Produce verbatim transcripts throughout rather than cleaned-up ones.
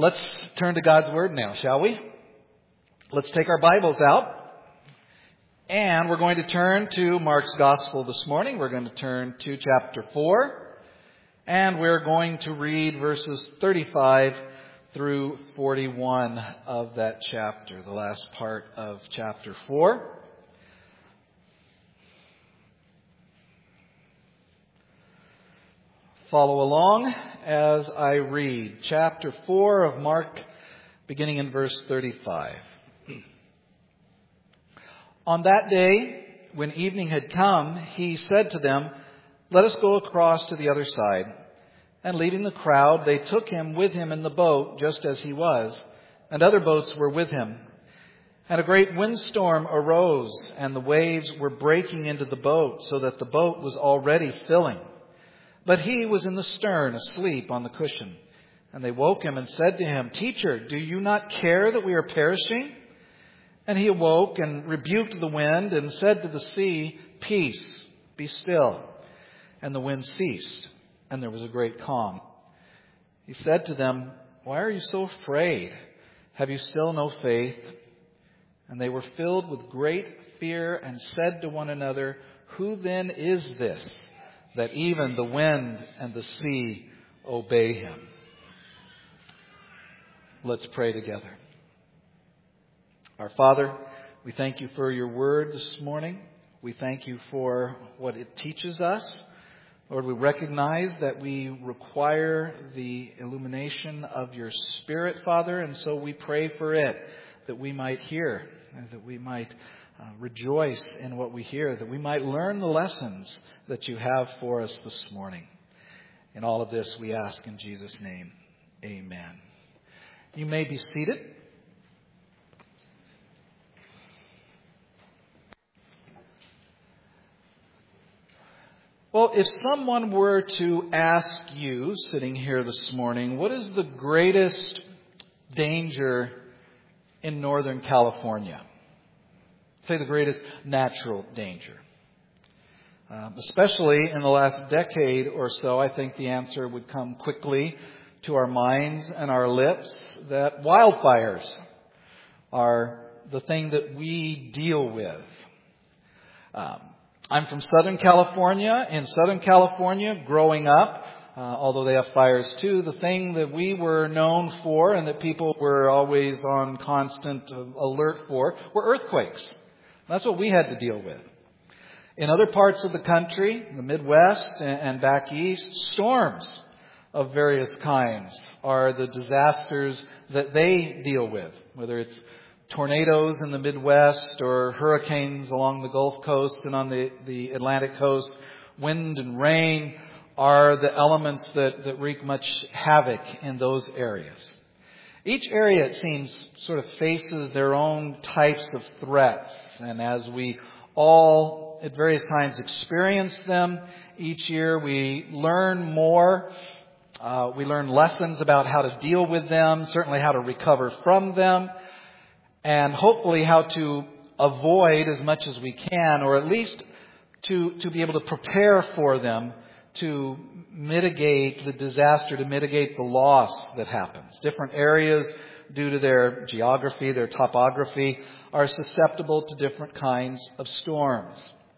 Let's turn to God's Word now, shall we? Let's take our Bibles out. And we're going to turn to Mark's Gospel this morning. We're going to turn to chapter four. And we're going to read verses thirty-five through forty-one of that chapter, the last part of chapter four. Follow along as I read chapter four of Mark, beginning in verse thirty-five. On that day, when evening had come, he said to them, "Let us go across to the other side." And leaving the crowd, they took him with him in the boat, just as he was, and other boats were with him. And a great windstorm arose, and the waves were breaking into the boat, so that the boat was already filling. But he was in the stern, asleep on the cushion. And they woke him and said to him, "Teacher, do you not care that we are perishing?" And he awoke and rebuked the wind and said to the sea, "Peace, be still." And the wind ceased, and there was a great calm. He said to them, "Why are you so afraid? Have you still no faith?" And they were filled with great fear and said to one another, "Who then is this, that even the wind and the sea obey him?" Let's pray together. Our Father, we thank you for your word this morning. We thank you for what it teaches us. Lord, we recognize that we require the illumination of your Spirit, Father, and so we pray for it, that we might hear, and that we might uh, rejoice in what we hear, that we might learn the lessons that you have for us this morning. In all of this, we ask in Jesus' name, amen. You may be seated. Well, if someone were to ask you, sitting here this morning, what is the greatest danger in Northern California? Say the greatest natural danger. Um, especially in the last decade or so, I think the answer would come quickly to our minds and our lips that wildfires are the thing that we deal with. Um, I'm from Southern California. In Southern California, growing up, uh, although they have fires too, the thing that we were known for and that people were always on constant alert for were earthquakes. That's what we had to deal with. In other parts of the country, the Midwest and back east, storms of various kinds are the disasters that they deal with, whether it's tornadoes in the Midwest or hurricanes along the Gulf Coast and on the, the Atlantic coast. Wind and rain are the elements that, that wreak much havoc in those areas. Each area, it seems, sort of faces their own types of threats. And as we all at various times experience them each year, we learn more. Uh, we learn lessons about how to deal with them, certainly how to recover from them, and hopefully how to avoid as much as we can, or at least to, to be able to prepare for them, to mitigate the disaster, to mitigate the loss that happens. Different areas, due to their geography, their topography, are susceptible to different kinds of storms.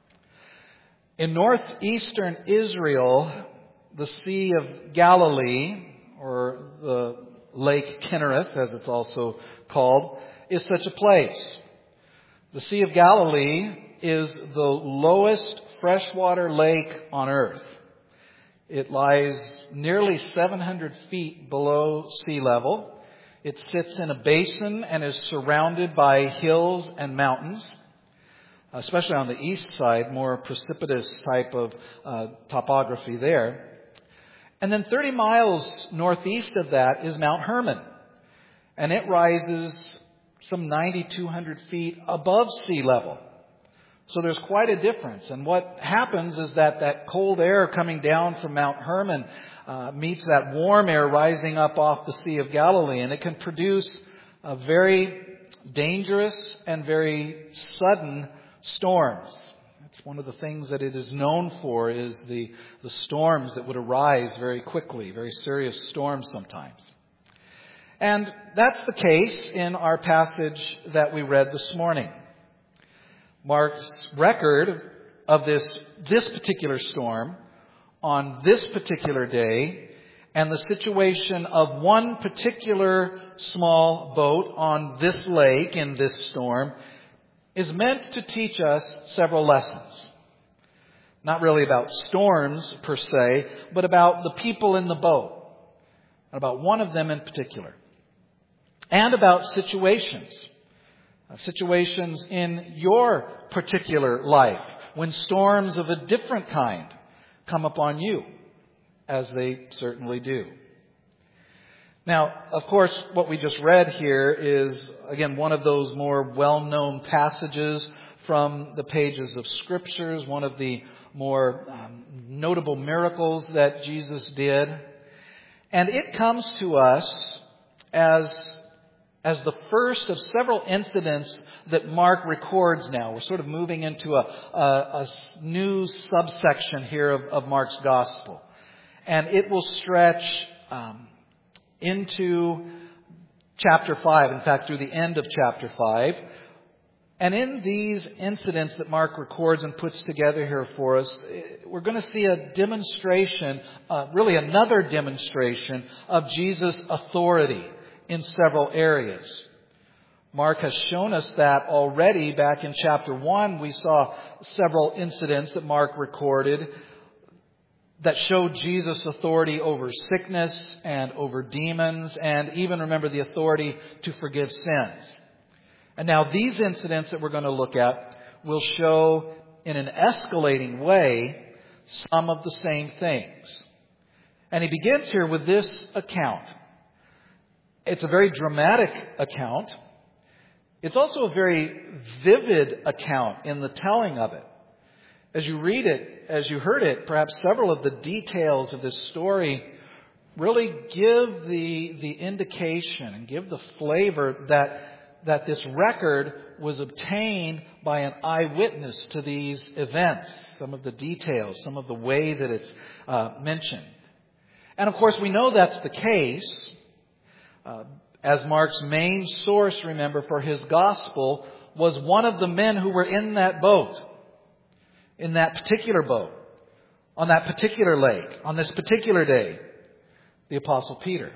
In northeastern Israel, the Sea of Galilee, or the Lake Kinnereth, as it's also called, is such a place. The Sea of Galilee is the lowest freshwater lake on earth. It lies nearly seven hundred feet below sea level. It sits in a basin and is surrounded by hills and mountains, especially on the east side, more precipitous type of uh, topography there. And then thirty miles northeast of that is Mount Hermon, and it rises some nine thousand two hundred feet above sea level. So there's quite a difference. And what happens is that that cold air coming down from Mount Hermon uh, meets that warm air rising up off the Sea of Galilee. And it can produce a very dangerous and very sudden storms. It's one of the things that it is known for is the, the storms that would arise very quickly, very serious storms sometimes. And that's the case in our passage that we read this morning. Mark's record of this, this particular storm on this particular day and the situation of one particular small boat on this lake in this storm is meant to teach us several lessons. Not really about storms per se, but about the people in the boat. About one of them in particular. And about situations. Uh, situations in your particular life when storms of a different kind come upon you, as they certainly do. Now, of course, what we just read here is, again, one of those more well-known passages from the pages of Scriptures, one of the more um, notable miracles that Jesus did. And it comes to us as, as the first of several incidents that Mark records now. We're sort of moving into a, a, a new subsection here of, of Mark's Gospel. And it will stretch um, into chapter five, in fact, through the end of chapter five. And in these incidents that Mark records and puts together here for us, we're going to see a demonstration, uh, really another demonstration of Jesus' authority in several areas. Mark has shown us that already. Back in chapter one, we saw several incidents that Mark recorded that showed Jesus' authority over sickness and over demons, and even, remember, the authority to forgive sins. And now these incidents that we're going to look at will show in an escalating way some of the same things. And he begins here with this account. It's a very dramatic account. It's also a very vivid account in the telling of it. As you read it, as you heard it, perhaps several of the details of this story really give the, the indication and give the flavor that that this record was obtained by an eyewitness to these events, some of the details, some of the way that it's uh, mentioned. And of course, we know that's the case, uh, as Mark's main source, remember, for his gospel was one of the men who were in that boat, in that particular boat, on that particular lake, on this particular day, the Apostle Peter.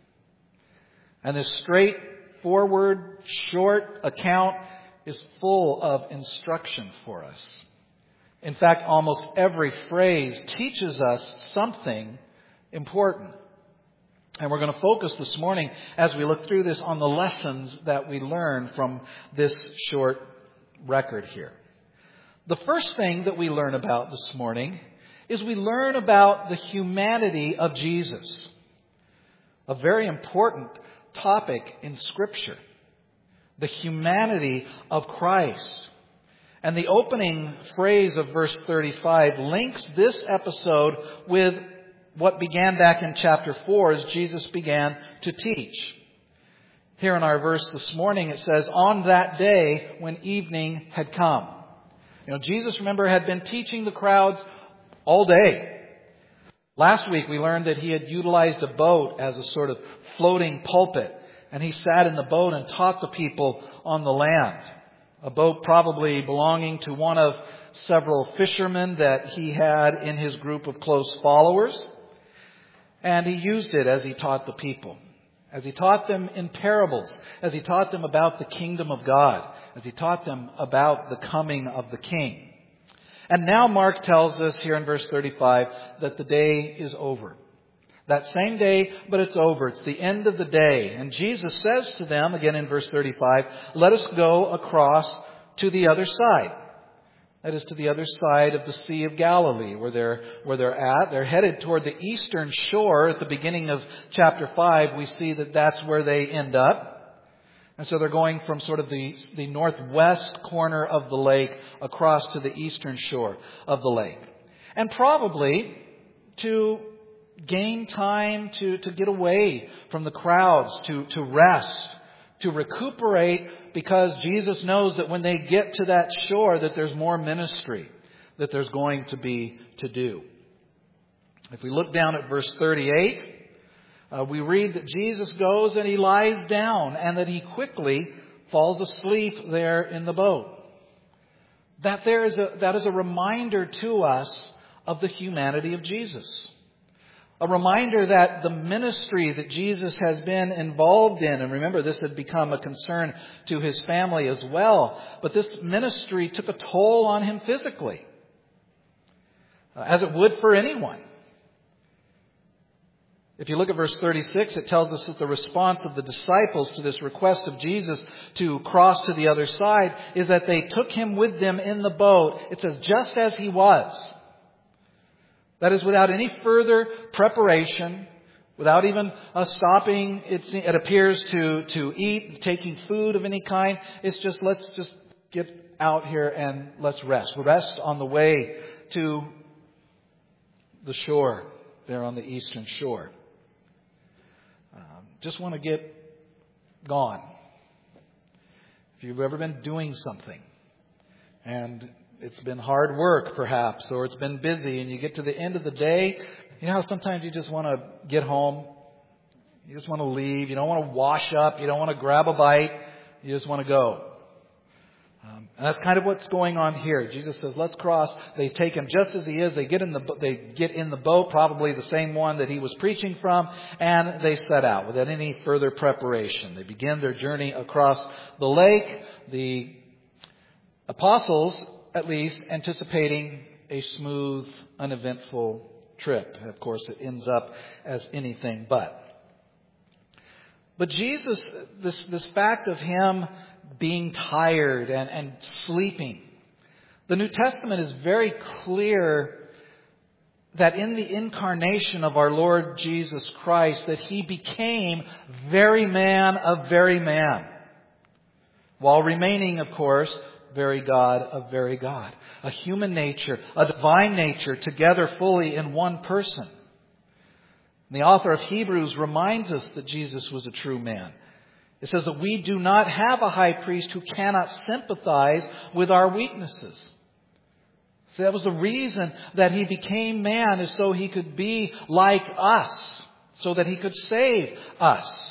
And this straight forward, short account is full of instruction for us. In fact, almost every phrase teaches us something important. And we're going to focus this morning, as we look through this, on the lessons that we learn from this short record here. The first thing that we learn about this morning is we learn about the humanity of Jesus. A very important topic in Scripture. The humanity of Christ. And the opening phrase of verse thirty-five links this episode with what began back in chapter four as Jesus began to teach. Here in our verse this morning it says, on that day when evening had come. You know, Jesus, remember, had been teaching the crowds all day. Last week we learned that he had utilized a boat as a sort of floating pulpit. And he sat in the boat and taught the people on the land. A boat probably belonging to one of several fishermen that he had in his group of close followers. And he used it as he taught the people. As he taught them in parables. As he taught them about the kingdom of God. As he taught them about the coming of the King. And now Mark tells us here in verse thirty-five that the day is over. That same day, but it's over. It's the end of the day. And Jesus says to them, again in verse thirty-five, let us go across to the other side. That is to the other side of the Sea of Galilee, where they're, where they're at. They're headed toward the eastern shore. At the beginning of chapter five, we see that that's where they end up. And so they're going from sort of the, the northwest corner of the lake across to the eastern shore of the lake. And probably to gain time to, to get away from the crowds, to, to rest, to recuperate, because Jesus knows that when they get to that shore that there's more ministry that there's going to be to do. If we look down at verse thirty-eight, Uh, we read that Jesus goes and he lies down and that he quickly falls asleep there in the boat. That there is a, that is a reminder to us of the humanity of Jesus. A reminder that the ministry that Jesus has been involved in, and remember this had become a concern to his family as well, but this ministry took a toll on him physically, as it would for anyone. If you look at verse thirty-six, it tells us that the response of the disciples to this request of Jesus to cross to the other side is that they took him with them in the boat. It says, just as he was. That is, without any further preparation, without even uh, stopping, it, it appears, to, to eat, taking food of any kind. It's just, let's just get out here and let's rest. We'll rest on the way to the shore, there on the eastern shore. Um, just want to get gone. If you've ever been doing something and it's been hard work, perhaps, or it's been busy, and you get to the end of the day, you know how sometimes you just want to get home? You just want to leave. You don't want to wash up. You don't want to grab a bite. You just want to go. Um, and that's kind of what's going on here. Jesus says, let's cross. They take him just as he is. They get in the they get in the boat, probably the same one that he was preaching from, and they set out without any further preparation. They begin their journey across the lake. The apostles, at least, anticipating a smooth, uneventful trip. Of course, it ends up as anything but. But Jesus, this, this fact of him being tired and, and sleeping, the New Testament is very clear that in the incarnation of our Lord Jesus Christ, that he became very man of very man, while remaining, of course, very God of very God. A human nature, a divine nature, together fully in one person. And the author of Hebrews reminds us that Jesus was a true man. It says that we do not have a high priest who cannot sympathize with our weaknesses. So that was the reason that he became man, is so he could be like us, so that he could save us.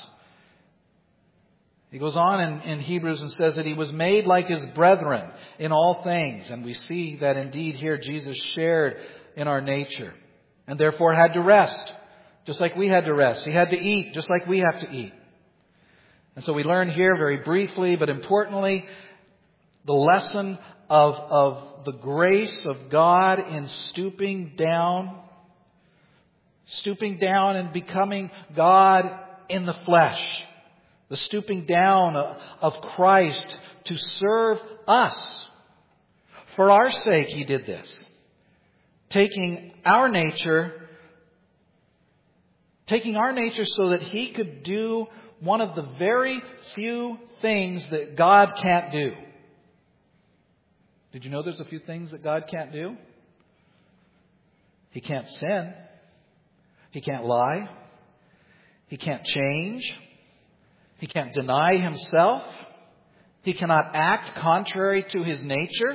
He goes on in, in Hebrews and says that he was made like his brethren in all things. And we see that indeed here Jesus shared in our nature and therefore had to rest, just like we had to rest. He had to eat, just like we have to eat. And so we learn here very briefly, but importantly, the lesson of, of the grace of God in stooping down, stooping down and becoming God in the flesh. The stooping down of Christ to serve us. For our sake, he did this. Taking our nature, taking our nature so that he could do one of the very few things that God can't do. Did you know there's a few things that God can't do? He can't sin. He can't lie. He can't change. He can't deny himself. He cannot act contrary to his nature.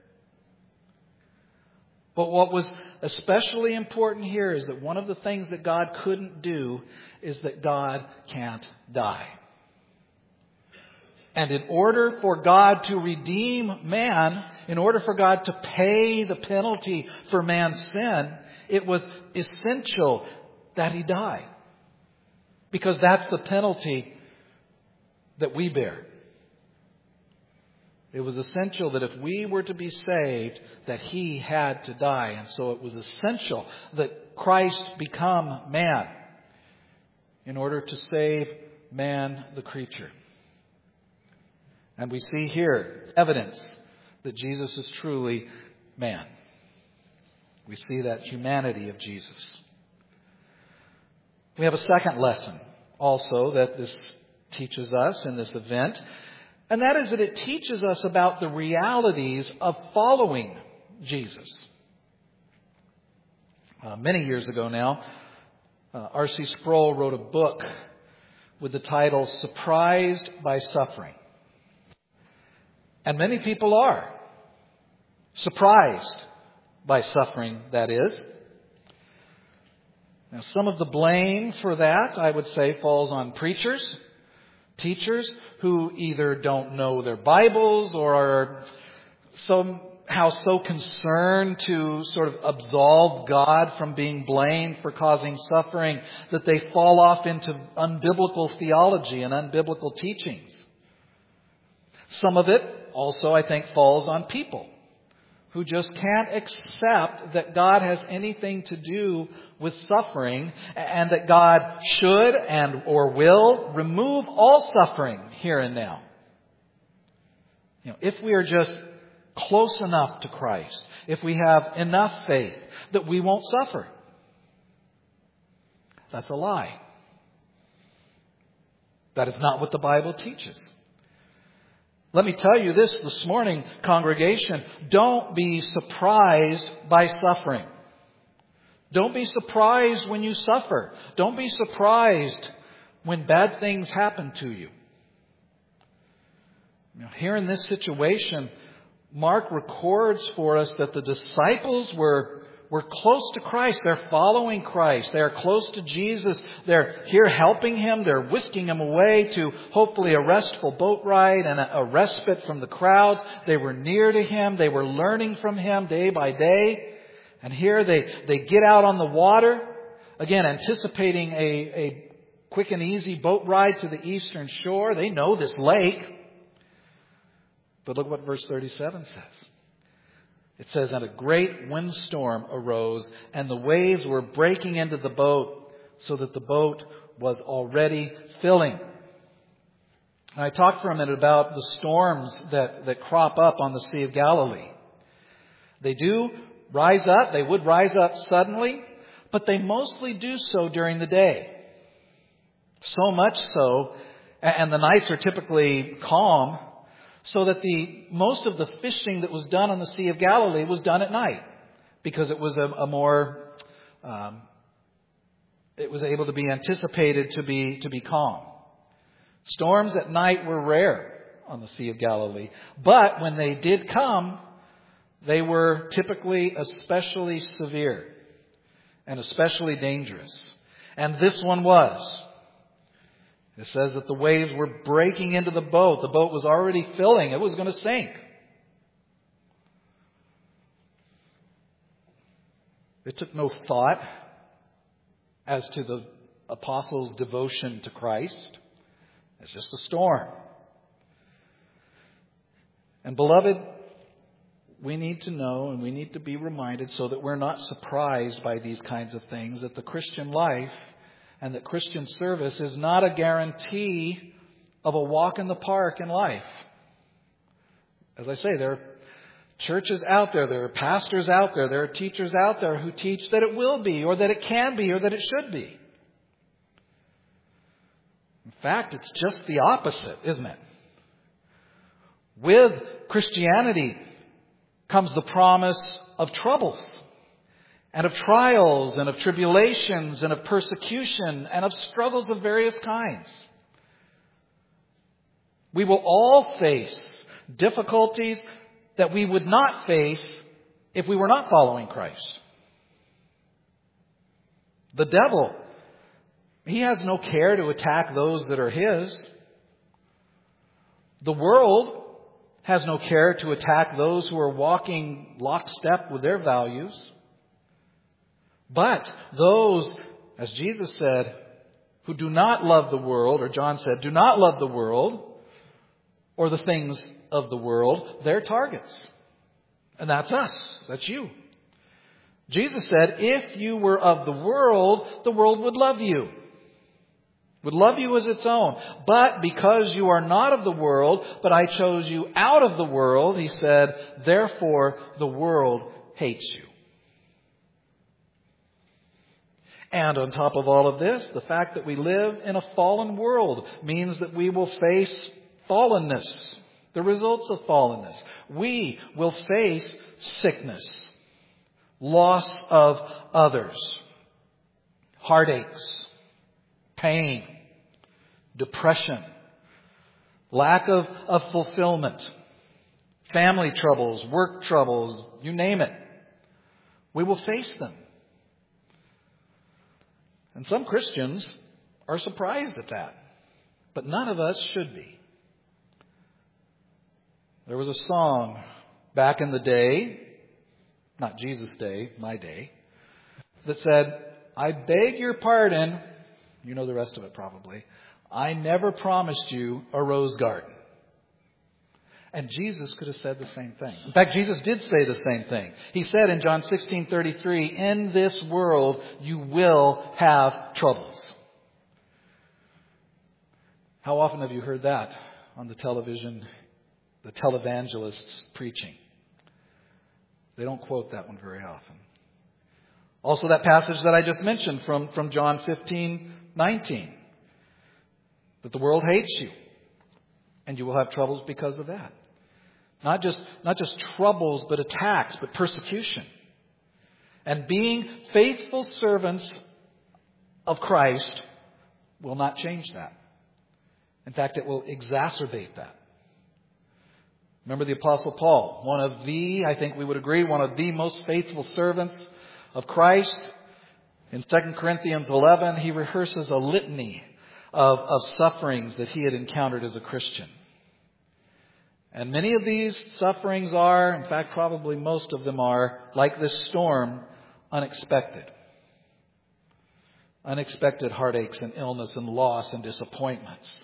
But what was especially important here is that one of the things that God couldn't do is that God can't die. And in order for God to redeem man, in order for God to pay the penalty for man's sin, it was essential that he die. Because that's the penalty that we bear. It was essential that if we were to be saved, that he had to die. And so it was essential that Christ become man in order to save man, the creature. And we see here evidence that Jesus is truly man. We see that humanity of Jesus. We have a second lesson also that this teaches us in this event, and that is that it teaches us about the realities of following Jesus. Uh, many years ago now, uh, R C Sproul wrote a book with the title Surprised by Suffering. And many people are surprised by suffering, that is. Now, some of the blame for that, I would say, falls on preachers, teachers who either don't know their Bibles or are somehow so concerned to sort of absolve God from being blamed for causing suffering that they fall off into unbiblical theology and unbiblical teachings. Some of it also, I think, falls on people who just can't accept that God has anything to do with suffering and that God should and or will remove all suffering here and now. You know, if we are just close enough to Christ, if we have enough faith that we won't suffer. That's a lie. That is not what the Bible teaches. Let me tell you this this morning, congregation. Don't be surprised by suffering. Don't be surprised when you suffer. Don't be surprised when bad things happen to you. Now, here in this situation, Mark records for us that the disciples were We're close to Christ. They're following Christ. They're close to Jesus. They're here helping Him. They're whisking Him away to hopefully a restful boat ride and a, a respite from the crowds. They were near to Him. They were learning from Him day by day. And here they, they get out on the water, again, anticipating a, a quick and easy boat ride to the eastern shore. They know this lake. But look what verse thirty-seven says. It says, and a great windstorm arose, and the waves were breaking into the boat, so that the boat was already filling. And I talked for a minute about the storms that, that crop up on the Sea of Galilee. They do rise up. They would rise up suddenly, but they mostly do so during the day. So much so, and the nights are typically calm, so that the most of the fishing that was done on the Sea of Galilee was done at night, because it was a, a more um, it was able to be anticipated to be to be calm. Storms at night were rare on the Sea of Galilee, but when they did come, they were typically especially severe and especially dangerous. And this one was. It says that the waves were breaking into the boat. The boat was already filling. It was going to sink. It took no thought as to the apostles' devotion to Christ. It's just a storm. And beloved, we need to know and we need to be reminded so that we're not surprised by these kinds of things, that the Christian life and that Christian service is not a guarantee of a walk in the park in life. As I say, there are churches out there, there are pastors out there, there are teachers out there who teach that it will be, or that it can be, or that it should be. In fact, it's just the opposite, isn't it? With Christianity comes the promise of troubles, and of trials, and of tribulations, and of persecution, and of struggles of various kinds. We will all face difficulties that we would not face if we were not following Christ. The devil, he has no care to attack those that are his. The world has no care to attack those who are walking lockstep with their values. But those, as Jesus said, who do not love the world, or John said, do not love the world or the things of the world, they're targets. And that's us. That's you. Jesus said, if you were of the world, the world would love you. Would love you as its own. But because you are not of the world, but I chose you out of the world, he said, therefore the world hates you. And on top of all of this, the fact that we live in a fallen world means that we will face fallenness, the results of fallenness. We will face sickness, loss of others, heartaches, pain, depression, lack of, of fulfillment, family troubles, work troubles, you name it. We will face them. And some Christians are surprised at that. But none of us should be. There was a song back in the day, not Jesus' day, my day, that said, I beg your pardon, you know the rest of it probably, I never promised you a rose garden. And Jesus could have said the same thing. In fact, Jesus did say the same thing. He said in John sixteen thirty-three, in this world you will have troubles. How often have you heard that on the television, the televangelists preaching? They don't quote that one very often. Also that passage that I just mentioned from, from John fifteen nineteen. That the world hates you. And you will have troubles because of that. Not just, not just troubles, but attacks, but persecution. And being faithful servants of Christ will not change that. In fact, it will exacerbate that. Remember the Apostle Paul, one of the, I think we would agree, one of the most faithful servants of Christ. In Second Corinthians eleven, he rehearses a litany of, of sufferings that he had encountered as a Christian. And many of these sufferings are, in fact, probably most of them are, like this storm, unexpected. Unexpected heartaches and illness and loss and disappointments.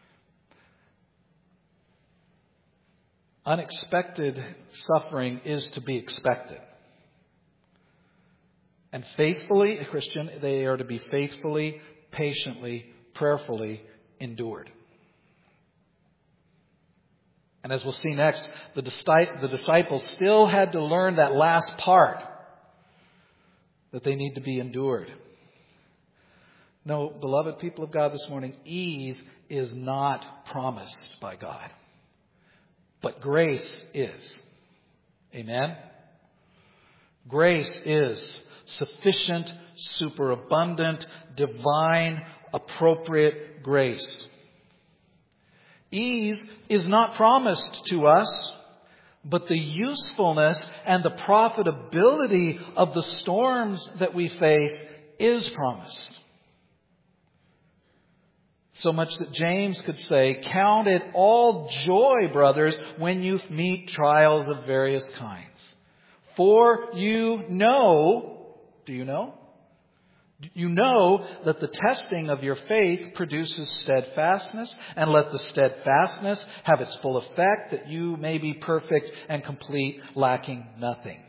Unexpected suffering is to be expected. And faithfully, a Christian, they are to be faithfully, patiently, prayerfully endured. And as we'll see next, the disciples still had to learn that last part, that they need to be endured. No, beloved people of God this morning, ease is not promised by God. But grace is. Amen? Grace is sufficient, superabundant, divine, appropriate grace. Ease is not promised to us, but the usefulness and the profitability of the storms that we face is promised. So much that James could say, count it all joy, brothers, when you meet trials of various kinds. For you know, do you know? You know that the testing of your faith produces steadfastness, and let the steadfastness have its full effect, that you may be perfect and complete, lacking nothing.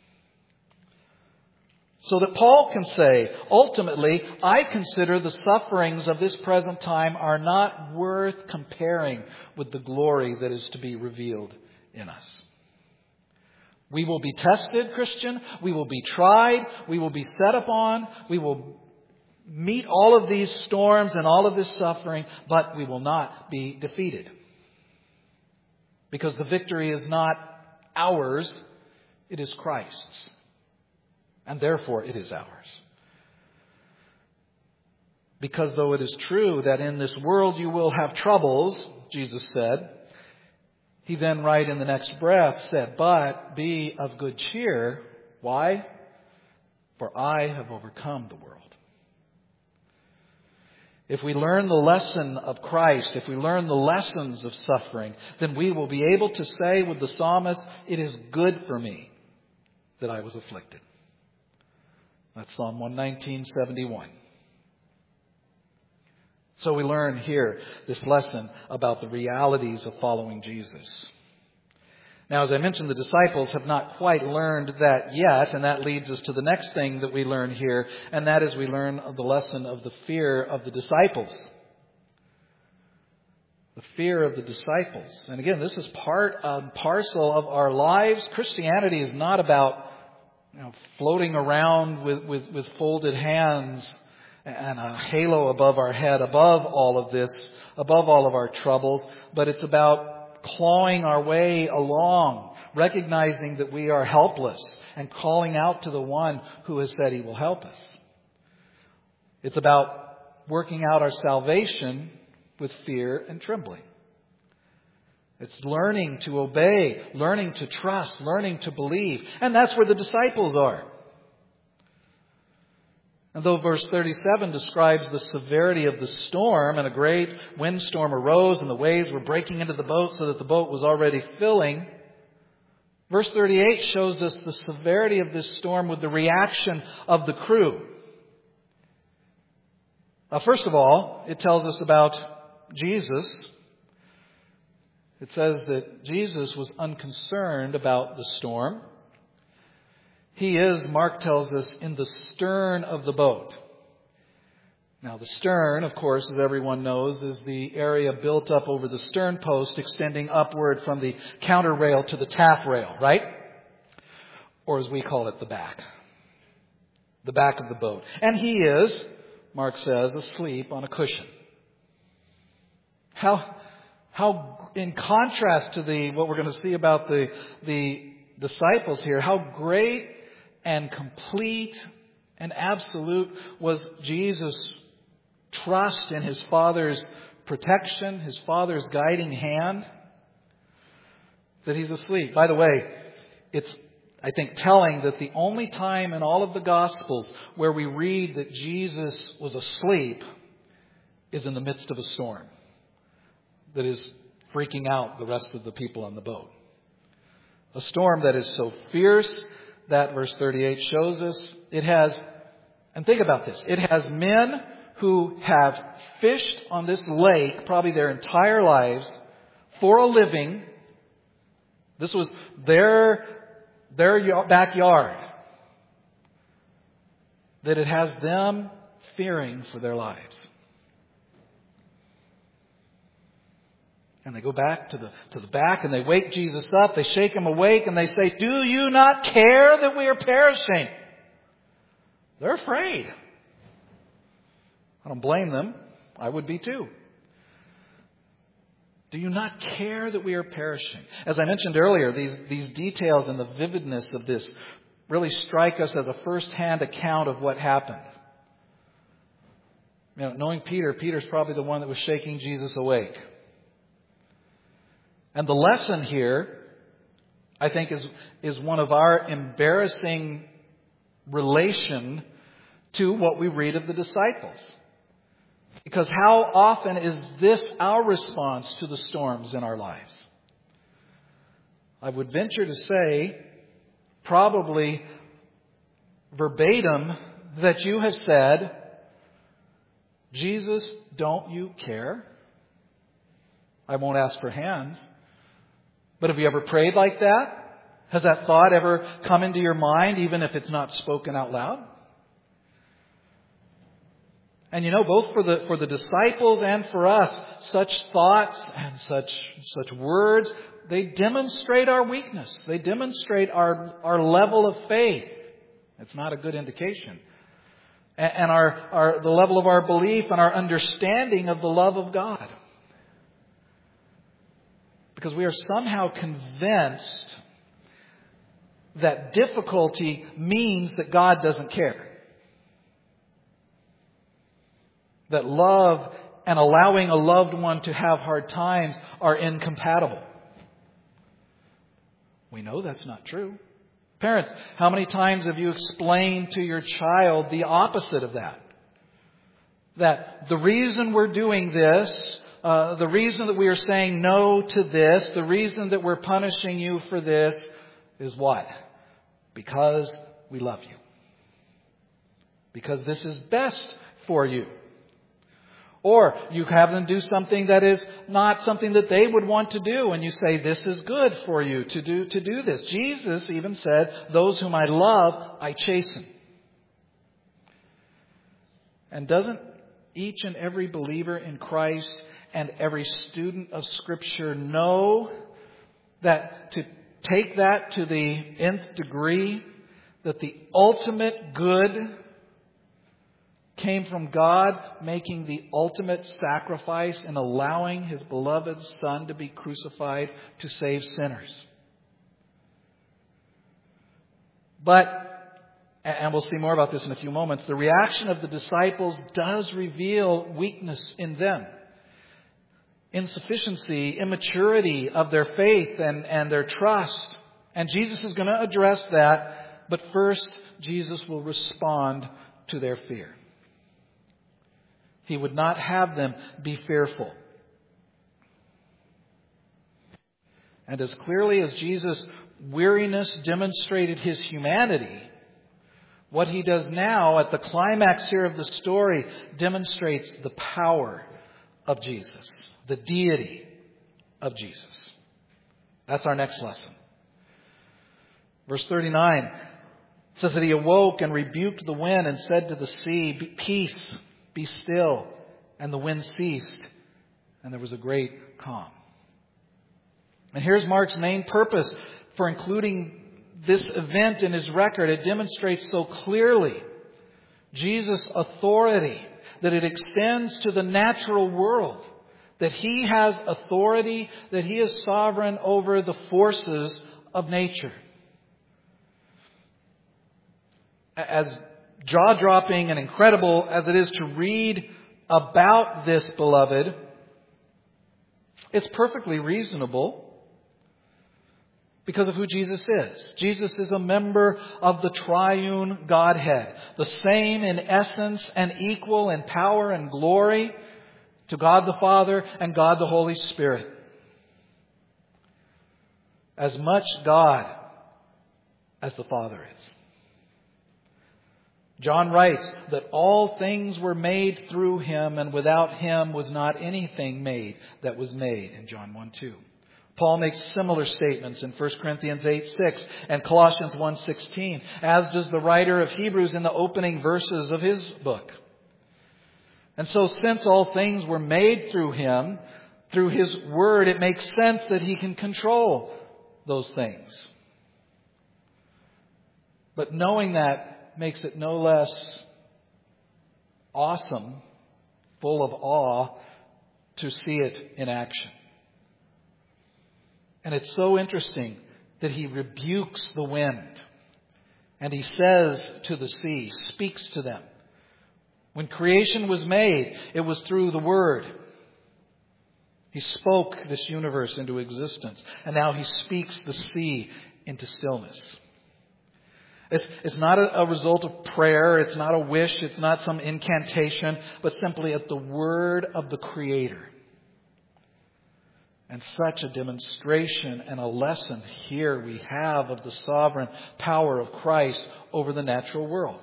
So that Paul can say, ultimately, I consider the sufferings of this present time are not worth comparing with the glory that is to be revealed in us. We will be tested, Christian. We will be tried. We will be set upon. We will meet all of these storms and all of this suffering, but we will not be defeated. Because the victory is not ours, it is Christ's. And therefore it is ours. Because though it is true that in this world you will have troubles, Jesus said, he then right in the next breath said, but be of good cheer. Why? For I have overcome the world. If we learn the lesson of Christ, if we learn the lessons of suffering, then we will be able to say with the psalmist, it is good for me that I was afflicted. That's Psalm one nineteen, seventy-one. So we learn here this lesson about the realities of following Jesus. Now, as I mentioned, the disciples have not quite learned that yet, and that leads us to the next thing that we learn here, and that is we learn the lesson of the fear of the disciples. The fear of the disciples. And again, this is part and parcel of our lives. Christianity is not about You know, floating around with, with, with folded hands and a halo above our head, above all of this, above all of our troubles. But it's about clawing our way along, recognizing that we are helpless and calling out to the one who has said he will help us. It's about working out our salvation with fear and trembling. It's learning to obey, learning to trust, learning to believe. And that's where the disciples are. And though verse thirty-seven describes the severity of the storm, and a great windstorm arose and the waves were breaking into the boat so that the boat was already filling, verse thirty-eight shows us the severity of this storm with the reaction of the crew. Now, first of all, it tells us about Jesus. It says that Jesus was unconcerned about the storm. He is, Mark tells us, in the stern of the boat. Now, the stern, of course, as everyone knows, is the area built up over the stern post, extending upward from the counter rail to the taffrail, right? Or as we call it, the back. The back of the boat. And he is, Mark says, asleep on a cushion. How, how in contrast to the what we're going to see about the, the disciples here, how great and complete and absolute was Jesus' trust in his Father's protection, his Father's guiding hand, that he's asleep. By the way, it's, I think, telling that the only time in all of the Gospels where we read that Jesus was asleep is in the midst of a storm that is freaking out the rest of the people on the boat. A storm that is so fierce that, verse thirty-eight shows us, it has, and think about this, it has men who have fished on this lake probably their entire lives for a living. This was their, their backyard. That it has them fearing for their lives. And they go back to the to the back and they wake Jesus up. They shake him awake and they say, "Do you not care that we are perishing?" They're afraid. I don't blame them. I would be too. Do you not care that we are perishing? As I mentioned earlier, these, these details and the vividness of this really strike us as a first-hand account of what happened. You know, knowing Peter, Peter's probably the one that was shaking Jesus awake. And the lesson here, I think, is, is one of our embarrassing relation to what we read of the disciples. Because how often is this our response to the storms in our lives? I would venture to say, probably verbatim, that you have said, "Jesus, don't you care?" I won't ask for hands. But have you ever prayed like that? Has that thought ever come into your mind, even if it's not spoken out loud? And you know, both for the for the disciples and for us, such thoughts and such such words, they demonstrate our weakness. They demonstrate our, our level of faith. It's not a good indication. And, and our, our the level of our belief and our understanding of the love of God. Because we are somehow convinced that difficulty means that God doesn't care. That love and allowing a loved one to have hard times are incompatible. We know that's not true. Parents, how many times have you explained to your child the opposite of that? That the reason we're doing this, uh, the reason that we are saying no to this, the reason that we're punishing you for this is what? Because we love you. Because this is best for you. Or you have them do something that is not something that they would want to do, and you say, "This is good for you to do to do this." Jesus even said, "Those whom I love, I chasten." And doesn't each and every believer in Christ and every student of Scripture know that to take that to the nth degree, that the ultimate good came from God making the ultimate sacrifice and allowing His beloved Son to be crucified to save sinners? But, and we'll see more about this in a few moments, the reaction of the disciples does reveal weakness in them. Insufficiency, immaturity of their faith and, and their trust. And Jesus is going to address that. But first, Jesus will respond to their fear. He would not have them be fearful. And as clearly as Jesus' weariness demonstrated his humanity, what he does now at the climax here of the story demonstrates the power of Jesus, the deity of Jesus. That's our next lesson. Verse thirty-nine says that he awoke and rebuked the wind and said to the sea, "Peace, be still." And the wind ceased, and there was a great calm. And here's Mark's main purpose for including this event in his record. It demonstrates so clearly Jesus' authority that it extends to the natural world, that he has authority, that he is sovereign over the forces of nature. As jaw-dropping and incredible as it is to read about this, beloved, it's perfectly reasonable because of who Jesus is. Jesus is a member of the triune Godhead, the same in essence and equal in power and glory to God the Father and God the Holy Spirit. As much God as the Father is. John writes that all things were made through him, and without him was not anything made that was made, in John one two. Paul makes similar statements in First Corinthians eight six and Colossians one sixteen, as does the writer of Hebrews in the opening verses of his book. And so since all things were made through him, through his word, it makes sense that he can control those things. But knowing that makes it no less awesome, full of awe, to see it in action. And it's so interesting that he rebukes the wind. And he says to the sea, speaks to them. When creation was made, it was through the Word. He spoke this universe into existence. And now he speaks the sea into stillness. It's, it's not a, a result of prayer. It's not a wish. It's not some incantation. But simply at the word of the Creator. And such a demonstration and a lesson here we have of the sovereign power of Christ over the natural world.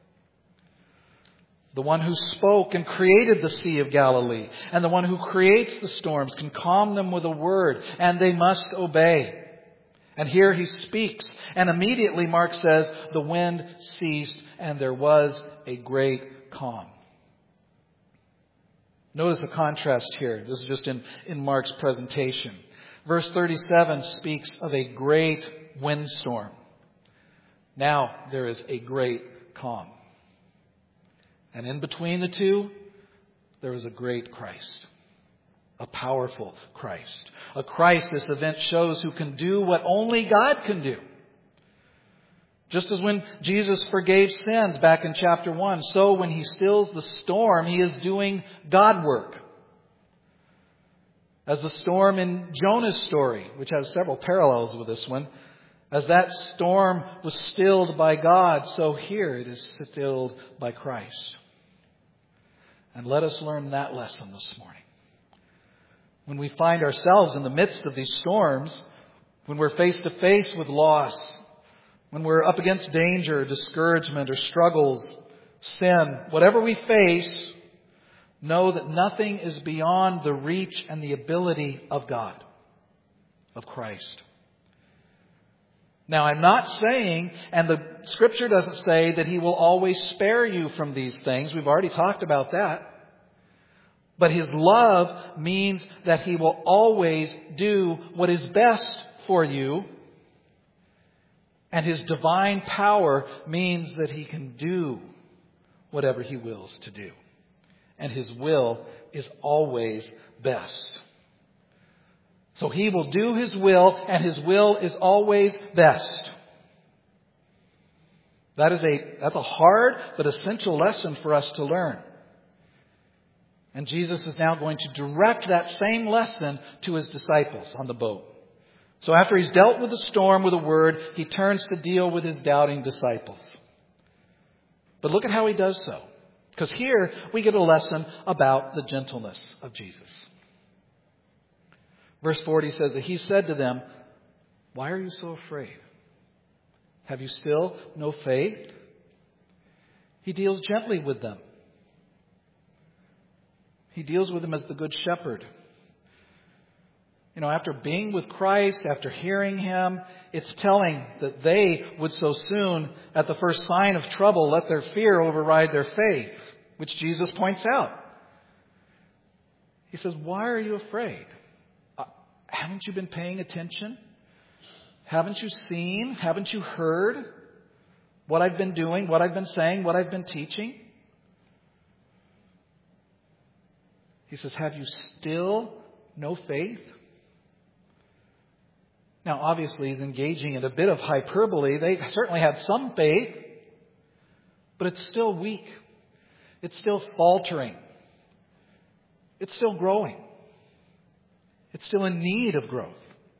The one who spoke and created the Sea of Galilee, and the one who creates the storms can calm them with a word, and they must obey. And here he speaks, and immediately, Mark says, the wind ceased, and there was a great calm. Notice a contrast here. This is just in, in Mark's presentation. Verse thirty-seven speaks of a great windstorm. Now there is a great calm. And in between the two, there is a great Christ. A powerful Christ. A Christ, this event shows, who can do what only God can do. Just as when Jesus forgave sins back in chapter one, so when he stills the storm, he is doing God work. As the storm in Jonah's story, which has several parallels with this one, as that storm was stilled by God, so here it is stilled by Christ. And let us learn that lesson this morning. When we find ourselves in the midst of these storms, when we're face to face with loss, when we're up against danger, discouragement, or struggles, sin, whatever we face, know that nothing is beyond the reach and the ability of God, of Christ. Now, I'm not saying, and the Scripture doesn't say, that He will always spare you from these things. We've already talked about that. But His love means that He will always do what is best for you. And His divine power means that He can do whatever He wills to do. And His will is always best. So He will do His will, and His will is always best. That is a, that's a hard but essential lesson for us to learn. And Jesus is now going to direct that same lesson to His disciples on the boat. So after He's dealt with the storm with a word, He turns to deal with His doubting disciples. But look at how he does so. Because here we get a lesson about the gentleness of Jesus. Verse forty says that he said to them, "Why are you so afraid? Have you still no faith?" He deals gently with them. He deals with them as the good shepherd. You know, after being with Christ, after hearing Him, it's telling that they would so soon, at the first sign of trouble, let their fear override their faith, which Jesus points out. He says, "Why are you afraid? Uh, haven't you been paying attention? Haven't you seen? Haven't you heard what I've been doing, what I've been saying, what I've been teaching?" He says, "Have you still no faith?" Now, obviously, he's engaging in a bit of hyperbole. They certainly had some faith, but it's still weak. It's still faltering. It's still growing. It's still in need of growth.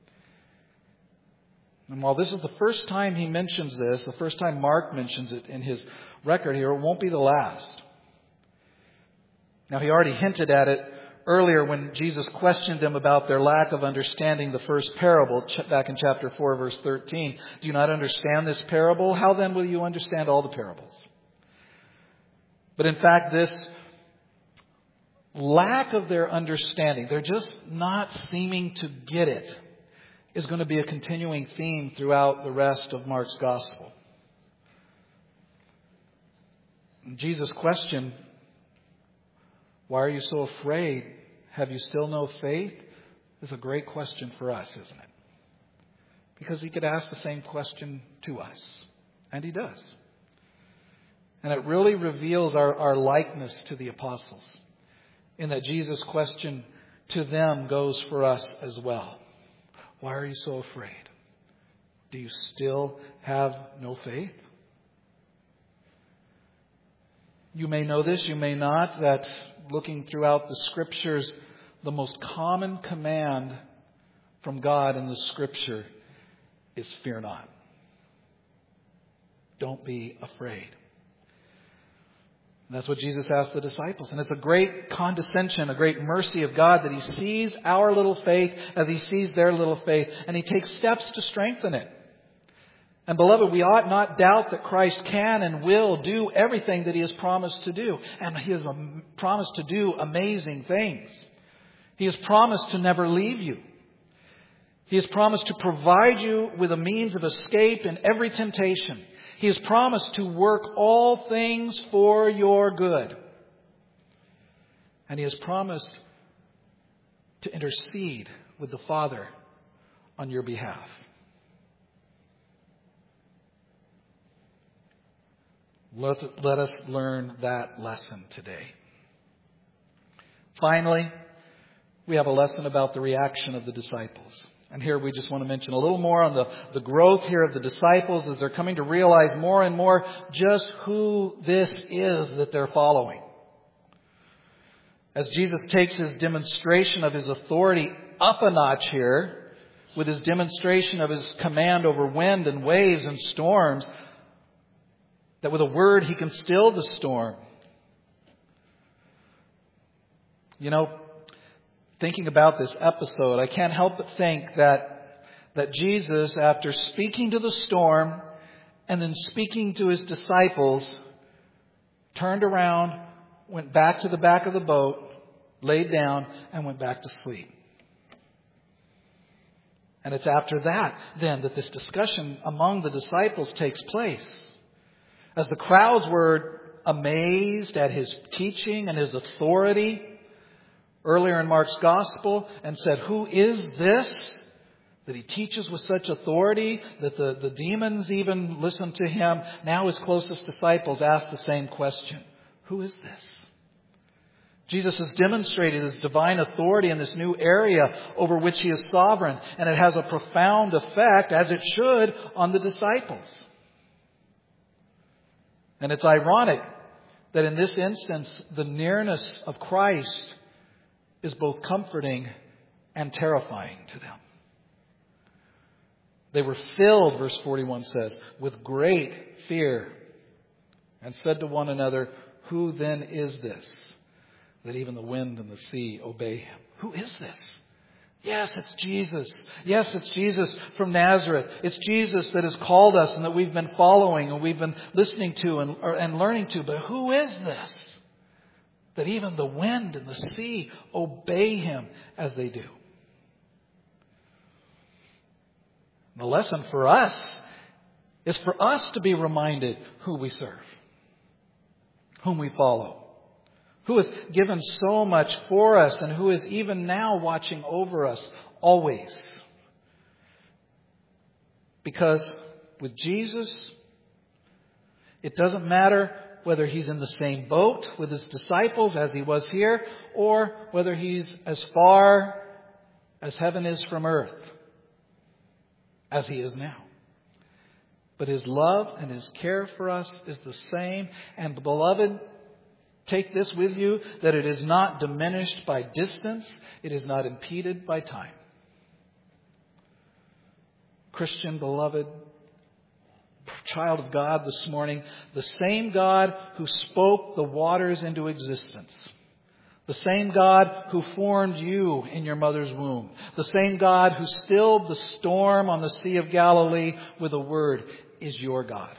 And while this is the first time he mentions this, the first time Mark mentions it in his record here, it won't be the last. Now, he already hinted at it earlier when Jesus questioned them about their lack of understanding the first parable, back in chapter four, verse thirteen. "Do you not understand this parable? How then will you understand all the parables?" But in fact, this lack of their understanding, they're just not seeming to get it, is going to be a continuing theme throughout the rest of Mark's gospel. Jesus' question, "Why are you so afraid? Have you still no faith?" is a great question for us, isn't it? Because he could ask the same question to us. And he does. And it really reveals our, our likeness to the apostles, in that Jesus' question to them goes for us as well. Why are you so afraid? Do you still have no faith? You may know this, you may not, that looking throughout the Scriptures, the most common command from God in the Scripture is fear not. Don't be afraid. And that's what Jesus asked the disciples. And it's a great condescension, a great mercy of God that He sees our little faith as He sees their little faith, and He takes steps to strengthen it. And beloved, we ought not doubt that Christ can and will do everything that He has promised to do. And He has promised to do amazing things. He has promised to never leave you. He has promised to provide you with a means of escape in every temptation. He has promised to work all things for your good. And He has promised to intercede with the Father on your behalf. Let, let us learn that lesson today. Finally, we have a lesson about the reaction of the disciples. And here we just want to mention a little more on the, the growth here of the disciples as they're coming to realize more and more just who this is that they're following. As Jesus takes His demonstration of His authority up a notch here, with His demonstration of His command over wind and waves and storms, that with a word He can still the storm. You know, thinking about this episode, I can't help but think that that Jesus, after speaking to the storm and then speaking to His disciples, turned around, went back to the back of the boat, laid down, and went back to sleep. And it's after that, then, that this discussion among the disciples takes place. As the crowds were amazed at His teaching and His authority earlier in Mark's Gospel, and said, "Who is this that He teaches with such authority that the, the demons even listen to Him?" Now His closest disciples ask the same question. Who is this? Jesus has demonstrated His divine authority in this new area over which He is sovereign, and it has a profound effect, as it should, on the disciples. And it's ironic that in this instance, the nearness of Christ is both comforting and terrifying to them. They were filled, verse forty-one says, with great fear and said to one another, "Who then is this, that even the wind and the sea obey him?" Who is this? Yes, it's Jesus. Yes, it's Jesus from Nazareth. It's Jesus that has called us and that we've been following and we've been listening to and, or, and learning to. But who is this, that even the wind and the sea obey him as they do? The lesson for us is for us to be reminded who we serve, whom we follow, who has given so much for us and who is even now watching over us always. Because with Jesus, it doesn't matter whether he's in the same boat with his disciples as he was here, or whether he's as far as heaven is from earth as he is now. But his love and his care for us is the same. And beloved, take this with you, that it is not diminished by distance. It is not impeded by time. Christian, beloved, child of God this morning, the same God who spoke the waters into existence, the same God who formed you in your mother's womb, the same God who stilled the storm on the Sea of Galilee with a word, is your God.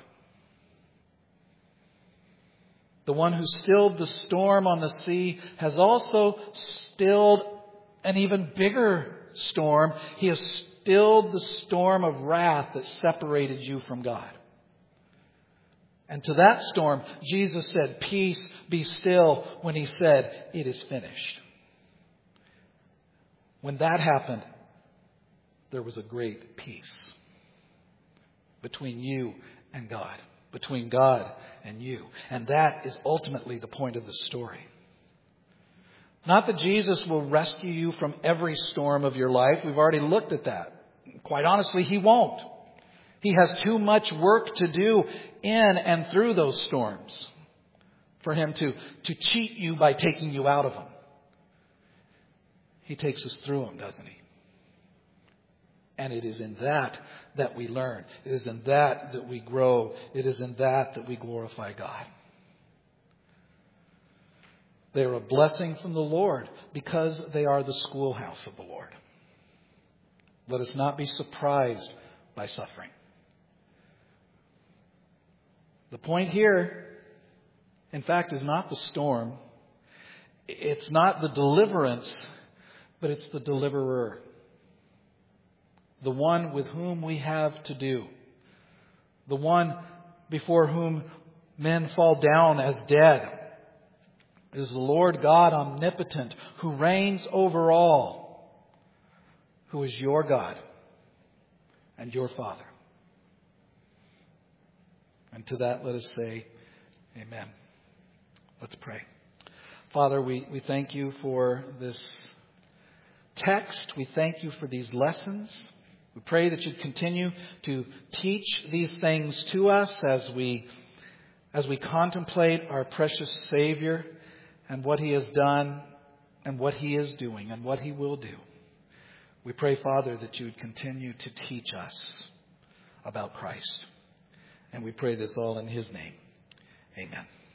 The one who stilled the storm on the sea has also stilled an even bigger storm. He has stilled the storm of wrath that separated you from God. And to that storm, Jesus said, "Peace, be still," when he said, "It is finished." When that happened, there was a great peace between you and God, between God and you. And that is ultimately the point of the story. Not that Jesus will rescue you from every storm of your life. We've already looked at that. Quite honestly, he won't. He has too much work to do in and through those storms for him to, to cheat you by taking you out of them. He takes us through them, doesn't he? And it is in that that we learn. It is in that that we grow. It is in that that we glorify God. They are a blessing from the Lord because they are the schoolhouse of the Lord. Let us not be surprised by suffering. The point here, in fact, is not the storm. It's not the deliverance, but it's the deliverer. The one with whom we have to do. The one before whom men fall down as dead. It is the Lord God omnipotent who reigns over all, who is your God and your Father. And to that let us say, amen. Let's pray. Father, we, we thank you for this text. We thank you for these lessons. We pray that you'd continue to teach these things to us as we, as we contemplate our precious Savior and what he has done and what he is doing and what he will do. We pray, Father, that you would continue to teach us about Christ. And we pray this all in his name. Amen.